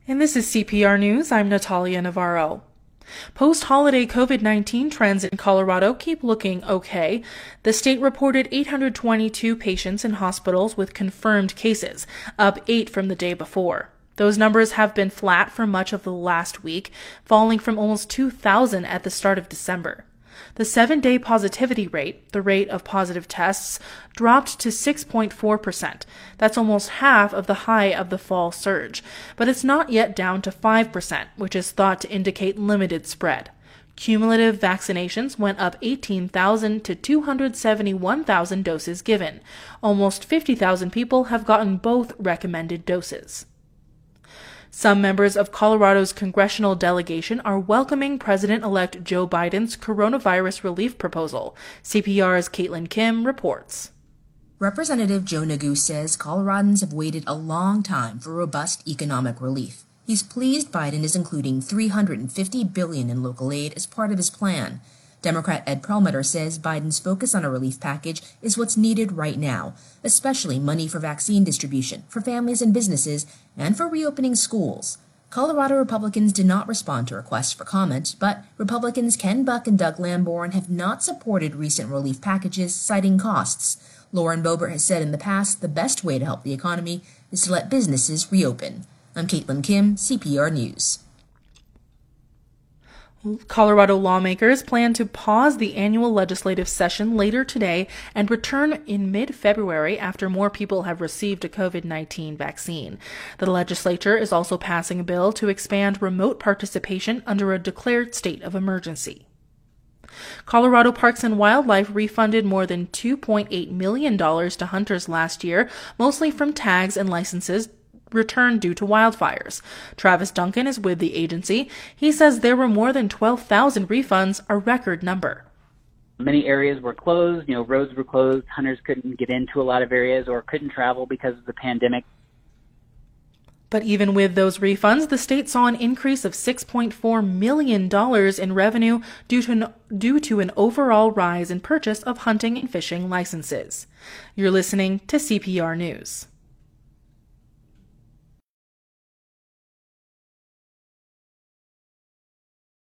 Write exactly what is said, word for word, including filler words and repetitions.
And this is C P R News. I'm Natalia Navarro. Post-holiday COVID nineteen trends in Colorado keep looking okay. The state reported eight hundred twenty-two patients in hospitals with confirmed cases, up eight from the day before. Those numbers have been flat for much of the last week, falling from almost two thousand at the start of December. The seven-day positivity rate, the rate of positive tests, dropped to six point four percent. That's almost half of the high of the fall surge, but it's not yet down to five percent, which is thought to indicate limited spread. Cumulative vaccinations went up eighteen thousand to two hundred seventy-one thousand doses given. Almost fifty thousand people have gotten both recommended doses. Some members of Colorado's congressional delegation are welcoming President-elect Joe Biden's coronavirus relief proposal. C P R's Caitlin Kim reports. Representative Joe Nagu says Coloradans have waited a long time for robust economic relief. He's pleased Biden is including three hundred fifty billion dollars in local aid as part of his plan. Democrat Ed Perlmutter says Biden's focus on a relief package is what's needed right now, especially money for vaccine distribution, for families and businesses, and for reopening schools. Colorado Republicans did not respond to requests for comment, but Republicans Ken Buck and Doug Lamborn have not supported recent relief packages, citing costs. Lauren Boebert has said in the past the best way to help the economy is to let businesses reopen. I'm Caitlin Kim, C P R News. Colorado lawmakers plan to pause the annual legislative session later today and return in mid-February after more people have received a COVID nineteen vaccine. The legislature is also passing a bill to expand remote participation under a declared state of emergency. Colorado Parks and Wildlife refunded more than two point eight million dollars to hunters last year, mostly from tags and licenses returned due to wildfires. Travis Duncan is with the agency. He says there were more than twelve thousand refunds, a record number. Many areas were closed, you know, roads were closed, hunters couldn't get into a lot of areas or couldn't travel because of the pandemic. But even with those refunds, the state saw an increase of six point four million dollars in revenue due to an, due to an overall rise in purchase of hunting and fishing licenses. You're listening to C P R News.